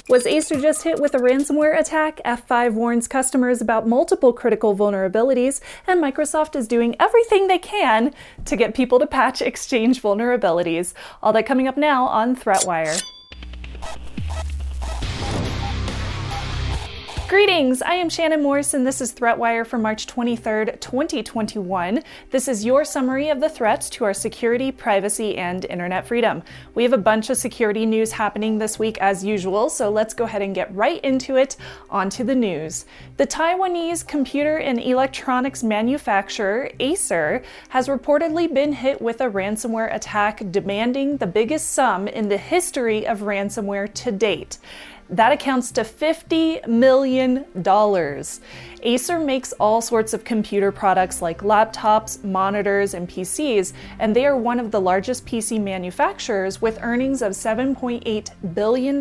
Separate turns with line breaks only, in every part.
Was Acer just hit with a ransomware attack? F5 warns customers about multiple critical vulnerabilities, and Microsoft is doing everything they can to get people to patch Exchange vulnerabilities. All that coming up now on ThreatWire. Greetings, I am Shannon Morse and this is ThreatWire for March 23rd, 2021. This is your summary of the threats to our security, privacy, and internet freedom. We have a bunch of security news happening this week as usual, so let's go ahead and get right into it. Onto the news. The Taiwanese computer and electronics manufacturer Acer has reportedly been hit with a ransomware attack demanding the biggest sum in the history of ransomware to date. That accounts to $50 million. Acer makes all sorts of computer products like laptops, monitors, and PCs, and they are one of the largest PC manufacturers with earnings of $7.8 billion in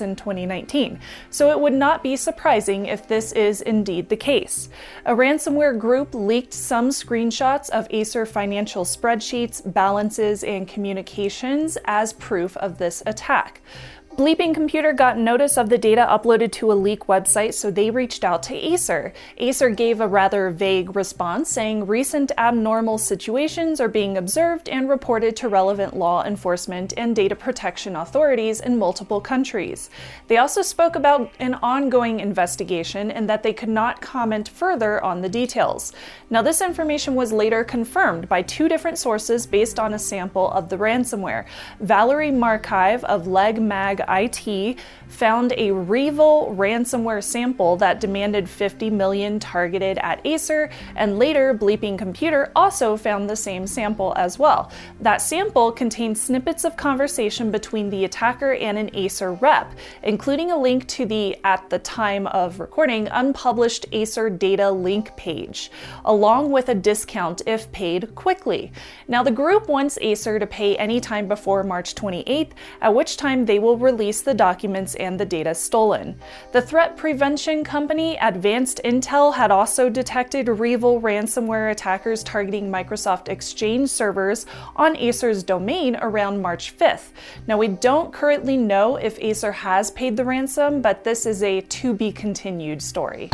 2019. So it would not be surprising if this is indeed the case. A ransomware group leaked some screenshots of Acer financial spreadsheets, balances, and communications as proof of this attack. Bleeping Computer got notice of the data uploaded to a leak website, so they reached out to Acer. Acer gave a rather vague response, saying recent abnormal situations are being observed and reported to relevant law enforcement and data protection authorities in multiple countries. They also spoke about an ongoing investigation and that they could not comment further on the details. Now, this information was later confirmed by two different sources based on a sample of the ransomware. Valerie Markive of LegMag IT found a REvil ransomware sample that demanded $50 million targeted at Acer, and later Bleeping Computer also found the same sample as well. That sample contained snippets of conversation between the attacker and an Acer rep, including a link to the, at the time of recording, unpublished Acer data link page, along with a discount if paid quickly. Now, the group wants Acer to pay anytime before March 28th, at which time they will release the documents and the data stolen. The threat prevention company Advanced Intel had also detected REvil ransomware attackers targeting Microsoft Exchange servers on Acer's domain around March 5th. Now, we don't currently know if Acer has paid the ransom, but this is a to-be-continued story.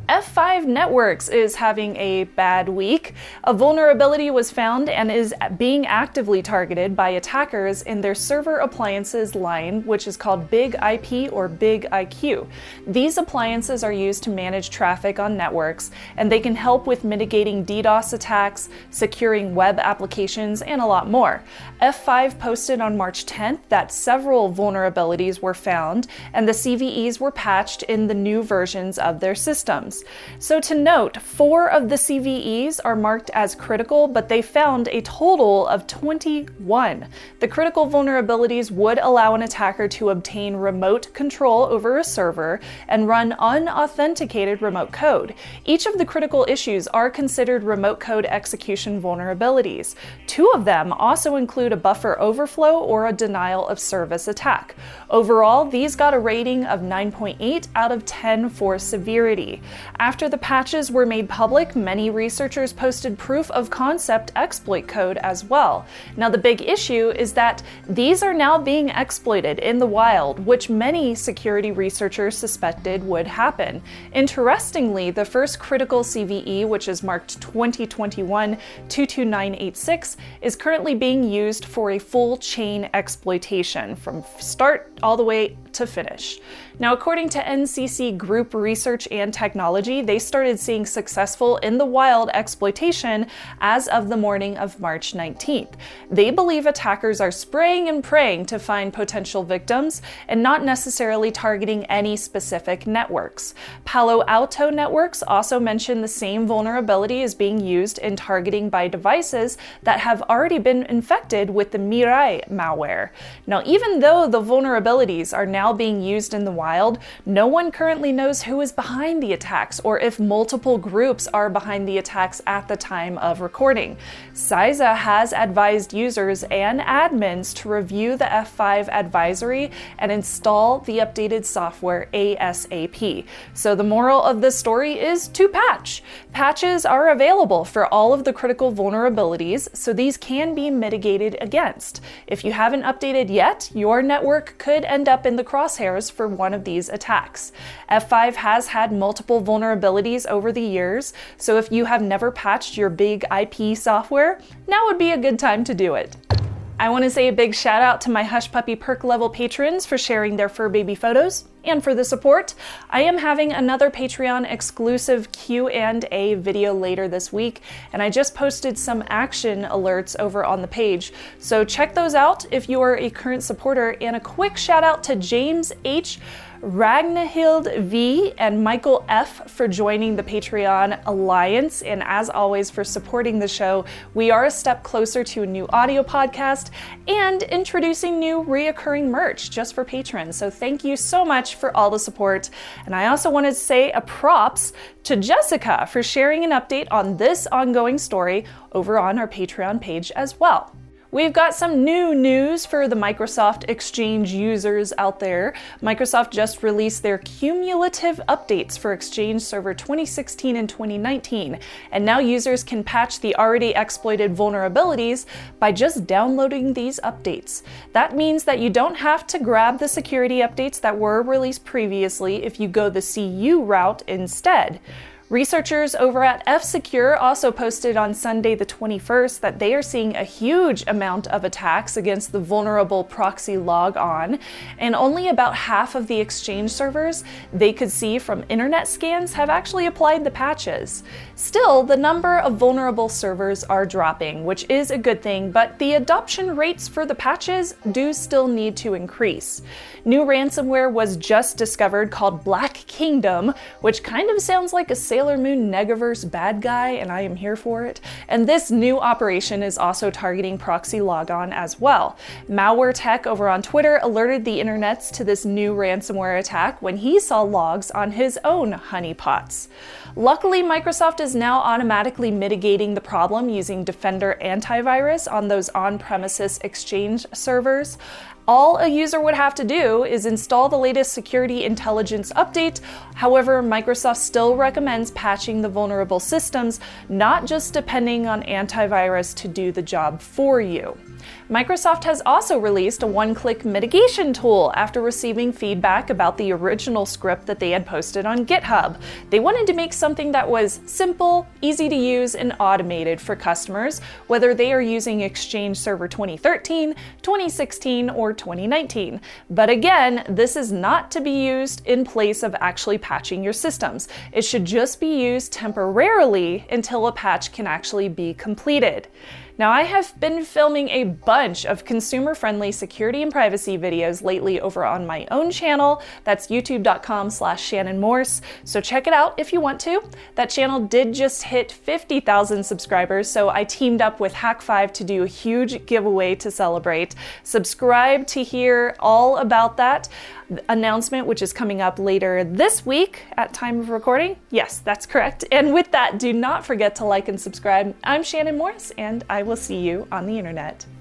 F5 Networks is having a bad week. A vulnerability was found and is being actively targeted by attackers in their server appliances line, which is called BIG-IP or BIG-IQ. These appliances are used to manage traffic on networks, and they can help with mitigating DDoS attacks, securing web applications, and a lot more. F5 posted on March 10th that several vulnerabilities were found, and the CVEs were patched in the new versions of their systems. So to note, 4 of the CVEs are marked as critical, but they found a total of 21. The critical vulnerabilities would allow an attacker to obtain remote control over a server and run unauthenticated remote code. Each of the critical issues are considered remote code execution vulnerabilities. 2 of them also include a buffer overflow or a denial of service attack. Overall, these got a rating of 9.8 out of 10 for severity. After the patches were made public, many researchers posted proof of concept exploit code as well. Now, the big issue is that these are now being exploited in the wild, which many security researchers suspected would happen. Interestingly, the first critical CVE, which is marked 2021-22986, is currently being used for a full chain exploitation from start all the way to finish. Now, according to NCC Group Research and Technology, they started seeing successful in the wild exploitation as of the morning of March 19th. They believe attackers are spraying and praying to find potential victims and not necessarily targeting any specific networks. Palo Alto Networks also mentioned the same vulnerability is being used in targeting by devices that have already been infected with the Mirai malware. Now, even though the vulnerabilities are now being used in the wild, no one currently knows who is behind the attacks or if multiple groups are behind the attacks at the time of recording. CISA has advised users and admins to review the F5 advisory and install the updated software ASAP. So the moral of this story is to patch. Patches are available for all of the critical vulnerabilities, so these can be mitigated against. If you haven't updated yet, your network could end up in the crosshairs for one of these attacks. F5 has had multiple vulnerabilities over the years, so if you have never patched your big IP software, now would be a good time to do it. I want to say a big shout out to my Hush Puppy Perk level patrons for sharing their fur baby photos and for the support. I am having another Patreon exclusive Q&A video later this week, and I just posted some action alerts over on the page. So check those out if you are a current supporter, and a quick shout out to James H., Ragnahild V, and Michael F for joining the Patreon Alliance, and as always for supporting the show. We are a step closer to a new audio podcast and introducing new reoccurring merch just for patrons. So thank you so much for all the support. And I also wanted to say a props to Jessica for sharing an update on this ongoing story over on our Patreon page as well. We've got some new news for the Microsoft Exchange users out there. Microsoft just released their cumulative updates for Exchange Server 2016 and 2019, and now users can patch the already exploited vulnerabilities by just downloading these updates. That means that you don't have to grab the security updates that were released previously if you go the CU route instead. Researchers over at F-Secure also posted on Sunday the 21st that they are seeing a huge amount of attacks against the vulnerable proxy logon, and only about half of the Exchange servers they could see from internet scans have actually applied the patches. Still, the number of vulnerable servers are dropping, which is a good thing, but the adoption rates for the patches do still need to increase. New ransomware was just discovered called Black Kingdom, which kind of sounds like a Sailor Moon Negaverse bad guy, and I am here for it. And this new operation is also targeting proxy logon as well. Malware Tech over on Twitter alerted the internets to this new ransomware attack when he saw logs on his own honeypots. Luckily, Microsoft is now automatically mitigating the problem using Defender antivirus on those on-premises Exchange servers. All a user would have to do is install the latest security intelligence update. However, Microsoft still recommends patching the vulnerable systems, not just depending on antivirus to do the job for you. Microsoft has also released a one-click mitigation tool after receiving feedback about the original script that they had posted on GitHub. They wanted to make something that was simple, easy to use, and automated for customers, whether they are using Exchange Server 2013, 2016, or 2019. But again, this is not to be used in place of actually patching your systems. It should just be used temporarily until a patch can actually be completed. Now, I have been filming a bunch of consumer-friendly security and privacy videos lately over on my own channel. That's youtube.com/Shannon Morse. So check it out if you want to. That channel did just hit 50,000 subscribers, so I teamed up with Hack5 to do a huge giveaway to celebrate. Subscribe to hear all about that announcement, which is coming up later this week at time of recording. Yes, that's correct. And with that, do not forget to like and subscribe. I'm Shannon Morse, and I will see you on the internet.